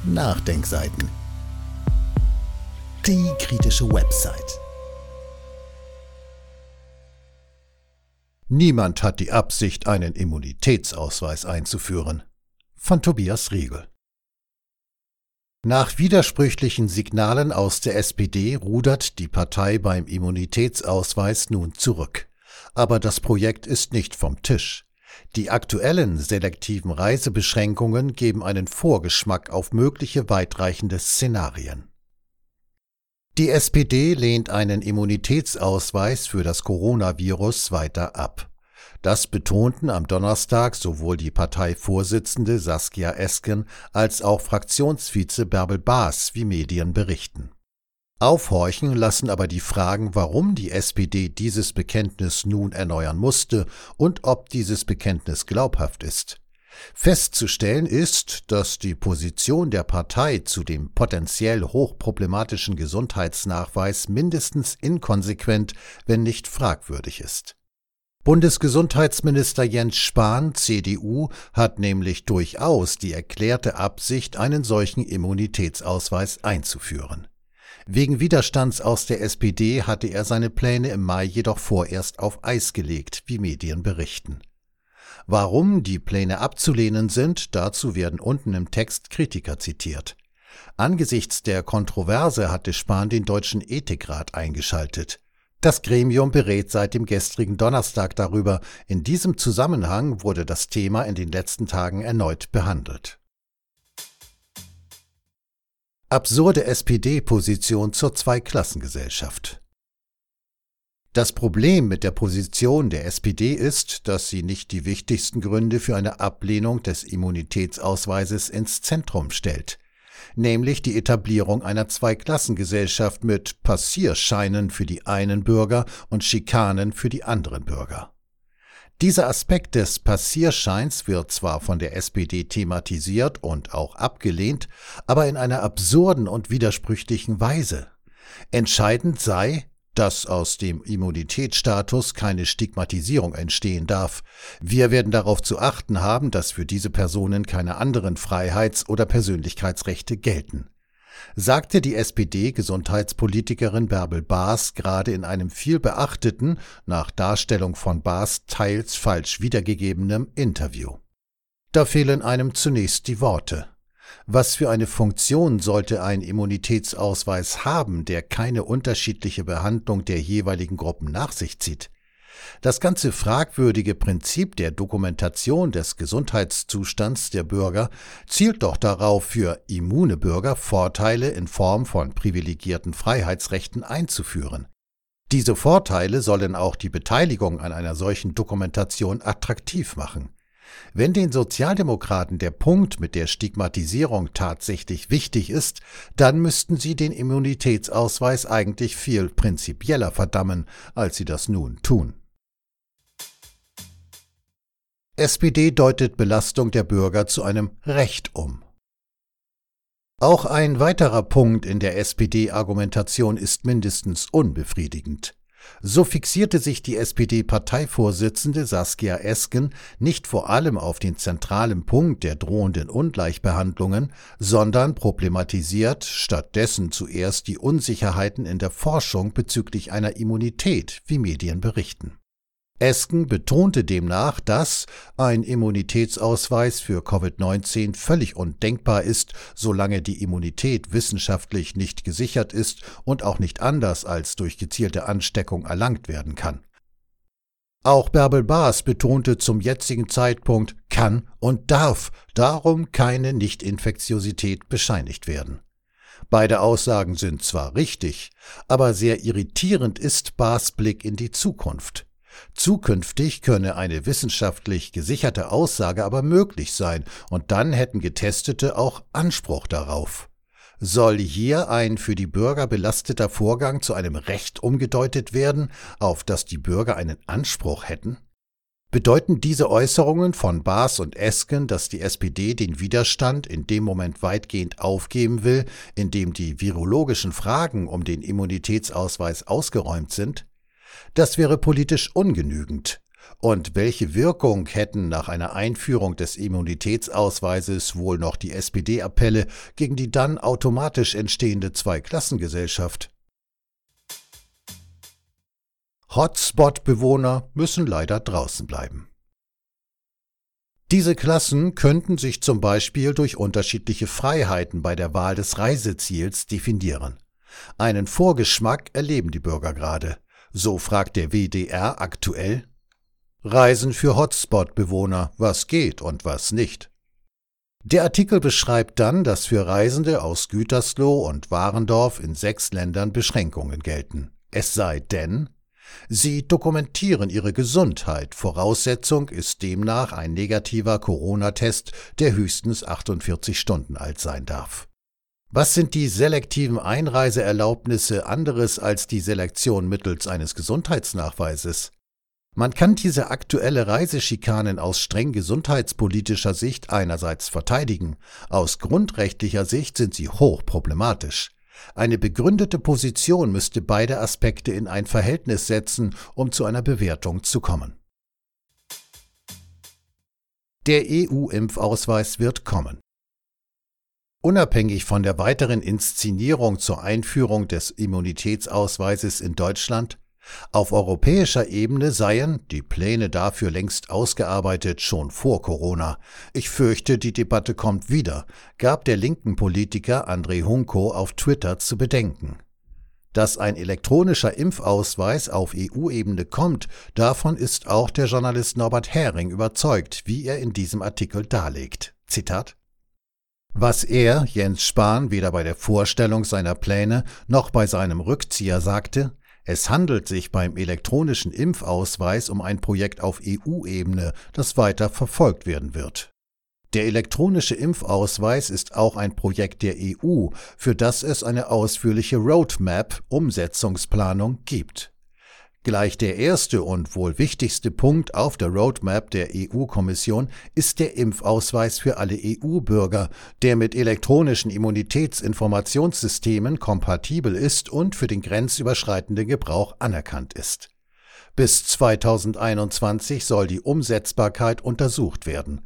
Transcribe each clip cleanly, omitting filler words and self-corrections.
Nachdenkseiten. Die kritische Website. Niemand hat die Absicht, einen Immunitätsausweis einzuführen. Von Tobias Riegel. Nach widersprüchlichen Signalen aus der SPD rudert die Partei beim Immunitätsausweis nun zurück. Aber das Projekt ist nicht vom Tisch. Die aktuellen selektiven Reisebeschränkungen geben einen Vorgeschmack auf mögliche weitreichende Szenarien. Die SPD lehnt einen Immunitätsausweis für das Coronavirus weiter ab. Das betonten am Donnerstag sowohl die Parteivorsitzende Saskia Esken als auch Fraktionsvize Bärbel Baas, wie Medien berichten. Aufhorchen lassen aber die Fragen, warum die SPD dieses Bekenntnis nun erneuern musste und ob dieses Bekenntnis glaubhaft ist. Festzustellen ist, dass die Position der Partei zu dem potenziell hochproblematischen Gesundheitsnachweis mindestens inkonsequent, wenn nicht fragwürdig ist. Bundesgesundheitsminister Jens Spahn, CDU, hat nämlich durchaus die erklärte Absicht, einen solchen Immunitätsausweis einzuführen. Wegen Widerstands aus der SPD hatte er seine Pläne im Mai jedoch vorerst auf Eis gelegt, wie Medien berichten. Warum die Pläne abzulehnen sind, dazu werden unten im Text Kritiker zitiert. Angesichts der Kontroverse hatte Spahn den Deutschen Ethikrat eingeschaltet. Das Gremium berät seit dem gestrigen Donnerstag darüber. In diesem Zusammenhang wurde das Thema in den letzten Tagen erneut behandelt. Absurde SPD-Position zur Zweiklassengesellschaft. Das Problem mit der Position der SPD ist, dass sie nicht die wichtigsten Gründe für eine Ablehnung des Immunitätsausweises ins Zentrum stellt, nämlich die Etablierung einer Zweiklassengesellschaft mit Passierscheinen für die einen Bürger und Schikanen für die anderen Bürger. Dieser Aspekt des Passierscheins wird zwar von der SPD thematisiert und auch abgelehnt, aber in einer absurden und widersprüchlichen Weise. Entscheidend sei, dass aus dem Immunitätsstatus keine Stigmatisierung entstehen darf. Wir werden darauf zu achten haben, dass für diese Personen keine anderen Freiheits- oder Persönlichkeitsrechte gelten, sagte die SPD-Gesundheitspolitikerin Bärbel Baas gerade in einem vielbeachteten, nach Darstellung von Baas teils falsch wiedergegebenem Interview. Da fehlen einem zunächst die Worte. Was für eine Funktion sollte ein Immunitätsausweis haben, der keine unterschiedliche Behandlung der jeweiligen Gruppen nach sich zieht? Das ganze fragwürdige Prinzip der Dokumentation des Gesundheitszustands der Bürger zielt doch darauf, für immune Bürger Vorteile in Form von privilegierten Freiheitsrechten einzuführen. Diese Vorteile sollen auch die Beteiligung an einer solchen Dokumentation attraktiv machen. Wenn den Sozialdemokraten der Punkt mit der Stigmatisierung tatsächlich wichtig ist, dann müssten sie den Immunitätsausweis eigentlich viel prinzipieller verdammen, als sie das nun tun. SPD deutet Belastung der Bürger zu einem Recht um. Auch ein weiterer Punkt in der SPD-Argumentation ist mindestens unbefriedigend. So fixierte sich die SPD-Parteivorsitzende Saskia Esken nicht vor allem auf den zentralen Punkt der drohenden Ungleichbehandlungen, sondern problematisiert stattdessen zuerst die Unsicherheiten in der Forschung bezüglich einer Immunität, wie Medien berichten. Esken betonte demnach, dass ein Immunitätsausweis für Covid-19 völlig undenkbar ist, solange die Immunität wissenschaftlich nicht gesichert ist und auch nicht anders als durch gezielte Ansteckung erlangt werden kann. Auch Bärbel Baas betonte zum jetzigen Zeitpunkt, kann und darf darum keine Nichtinfektiosität bescheinigt werden. Beide Aussagen sind zwar richtig, aber sehr irritierend ist Baas' Blick in die Zukunft. Zukünftig könne eine wissenschaftlich gesicherte Aussage aber möglich sein, und dann hätten Getestete auch Anspruch darauf. Soll hier ein für die Bürger belasteter Vorgang zu einem Recht umgedeutet werden, auf das die Bürger einen Anspruch hätten? Bedeuten diese Äußerungen von Baas und Esken, dass die SPD den Widerstand in dem Moment weitgehend aufgeben will, in dem die virologischen Fragen um den Immunitätsausweis ausgeräumt sind? Das wäre politisch ungenügend. Und welche Wirkung hätten nach einer Einführung des Immunitätsausweises wohl noch die SPD-Appelle gegen die dann automatisch entstehende Zweiklassengesellschaft? Hotspot-Bewohner müssen leider draußen bleiben. Diese Klassen könnten sich zum Beispiel durch unterschiedliche Freiheiten bei der Wahl des Reiseziels definieren. Einen Vorgeschmack erleben die Bürger gerade. So fragt der WDR aktuell: Reisen für Hotspot-Bewohner, was geht und was nicht? Der Artikel beschreibt dann, dass für Reisende aus Gütersloh und Warendorf in 6 Ländern Beschränkungen gelten. Es sei denn, sie dokumentieren ihre Gesundheit. Voraussetzung ist demnach ein negativer Corona-Test, der höchstens 48 Stunden alt sein darf. Was sind die selektiven Einreiseerlaubnisse anderes als die Selektion mittels eines Gesundheitsnachweises? Man kann diese aktuelle Reiseschikanen aus streng gesundheitspolitischer Sicht einerseits verteidigen, aus grundrechtlicher Sicht sind sie hochproblematisch. Eine begründete Position müsste beide Aspekte in ein Verhältnis setzen, um zu einer Bewertung zu kommen. Der EU-Impfausweis wird kommen. Unabhängig von der weiteren Inszenierung zur Einführung des Immunitätsausweises in Deutschland, auf europäischer Ebene seien die Pläne dafür längst ausgearbeitet, schon vor Corona. Ich fürchte, die Debatte kommt wieder, gab der linken Politiker André Hunko auf Twitter zu bedenken. Dass ein elektronischer Impfausweis auf EU-Ebene kommt, davon ist auch der Journalist Norbert Hering überzeugt, wie er in diesem Artikel darlegt. Zitat: Was er, Jens Spahn, weder bei der Vorstellung seiner Pläne noch bei seinem Rückzieher sagte: Es handelt sich beim elektronischen Impfausweis um ein Projekt auf EU-Ebene, das weiter verfolgt werden wird. Der elektronische Impfausweis ist auch ein Projekt der EU, für das es eine ausführliche Roadmap, Umsetzungsplanung gibt. Gleich der erste und wohl wichtigste Punkt auf der Roadmap der EU-Kommission ist der Impfausweis für alle EU-Bürger, der mit elektronischen Immunitätsinformationssystemen kompatibel ist und für den grenzüberschreitenden Gebrauch anerkannt ist. Bis 2021 soll die Umsetzbarkeit untersucht werden.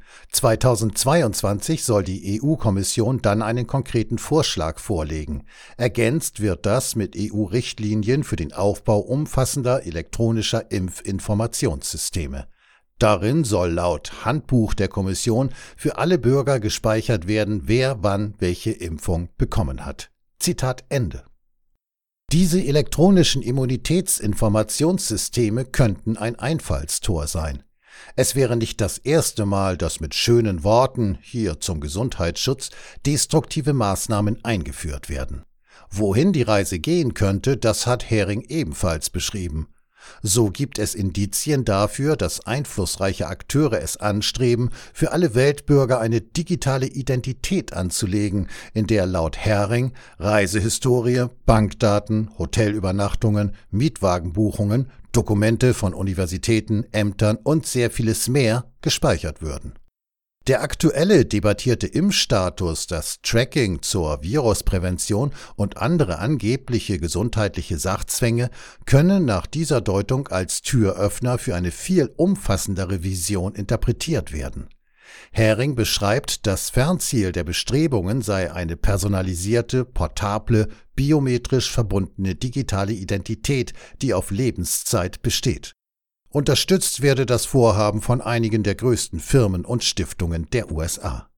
2022 soll die EU-Kommission dann einen konkreten Vorschlag vorlegen. Ergänzt wird das mit EU-Richtlinien für den Aufbau umfassender elektronischer Impfinformationssysteme. Darin soll laut Handbuch der Kommission für alle Bürger gespeichert werden, wer wann welche Impfung bekommen hat. Zitat Ende. Diese elektronischen Immunitätsinformationssysteme könnten ein Einfallstor sein. Es wäre nicht das erste Mal, dass mit schönen Worten, hier zum Gesundheitsschutz, destruktive Maßnahmen eingeführt werden. Wohin die Reise gehen könnte, das hat Hering ebenfalls beschrieben. So gibt es Indizien dafür, dass einflussreiche Akteure es anstreben, für alle Weltbürger eine digitale Identität anzulegen, in der laut Hering Reisehistorie, Bankdaten, Hotelübernachtungen, Mietwagenbuchungen, Dokumente von Universitäten, Ämtern und sehr vieles mehr gespeichert würden. Der aktuelle debattierte Impfstatus, das Tracking zur Virusprävention und andere angebliche gesundheitliche Sachzwänge können nach dieser Deutung als Türöffner für eine viel umfassendere Vision interpretiert werden. Hering beschreibt, das Fernziel der Bestrebungen sei eine personalisierte, portable, biometrisch verbundene digitale Identität, die auf Lebenszeit besteht. Unterstützt werde das Vorhaben von einigen der größten Firmen und Stiftungen der USA.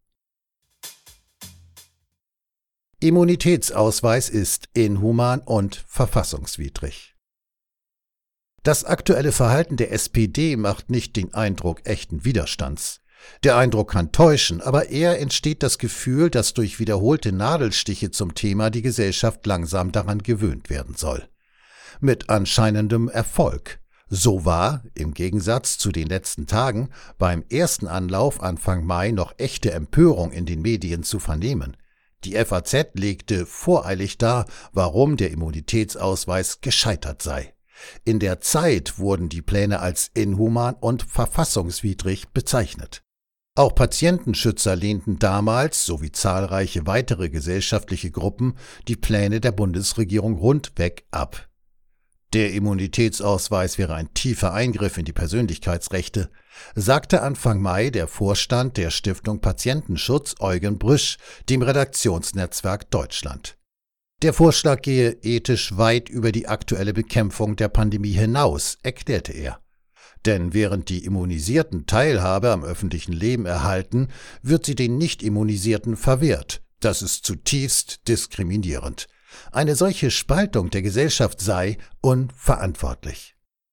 Immunitätsausweis ist inhuman und verfassungswidrig. Das aktuelle Verhalten der SPD macht nicht den Eindruck echten Widerstands. Der Eindruck kann täuschen, aber eher entsteht das Gefühl, dass durch wiederholte Nadelstiche zum Thema die Gesellschaft langsam daran gewöhnt werden soll. Mit anscheinendem Erfolg. So war, im Gegensatz zu den letzten Tagen, beim ersten Anlauf Anfang Mai noch echte Empörung in den Medien zu vernehmen. Die FAZ legte voreilig dar, warum der Immunitätsausweis gescheitert sei. In der Zeit wurden die Pläne als inhuman und verfassungswidrig bezeichnet. Auch Patientenschützer lehnten damals, sowie zahlreiche weitere gesellschaftliche Gruppen, die Pläne der Bundesregierung rundweg ab. Der Immunitätsausweis wäre ein tiefer Eingriff in die Persönlichkeitsrechte, sagte Anfang Mai der Vorstand der Stiftung Patientenschutz Eugen Brüsch dem Redaktionsnetzwerk Deutschland. Der Vorschlag gehe ethisch weit über die aktuelle Bekämpfung der Pandemie hinaus, erklärte er. Denn während die Immunisierten Teilhabe am öffentlichen Leben erhalten, wird sie den Nicht-Immunisierten verwehrt. Das ist zutiefst diskriminierend. Eine solche Spaltung der Gesellschaft sei unverantwortlich.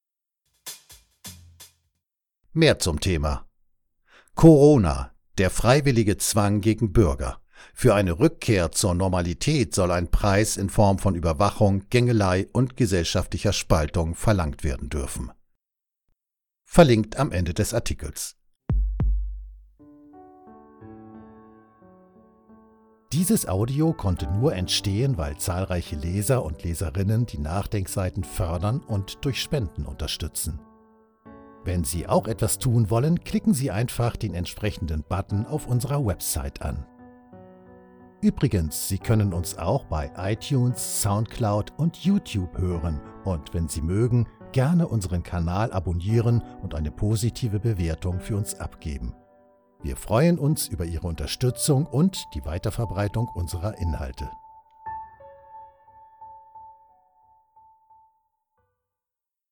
Mehr zum Thema. Corona, der freiwillige Zwang gegen Bürger. Für eine Rückkehr zur Normalität soll ein Preis in Form von Überwachung, Gängelei und gesellschaftlicher Spaltung verlangt werden dürfen. Verlinkt am Ende des Artikels. Dieses Audio konnte nur entstehen, weil zahlreiche Leser und Leserinnen die Nachdenkseiten fördern und durch Spenden unterstützen. Wenn Sie auch etwas tun wollen, klicken Sie einfach den entsprechenden Button auf unserer Website an. Übrigens, Sie können uns auch bei iTunes, Soundcloud und YouTube hören und wenn Sie mögen, gerne unseren Kanal abonnieren und eine positive Bewertung für uns abgeben. Wir freuen uns über Ihre Unterstützung und die Weiterverbreitung unserer Inhalte.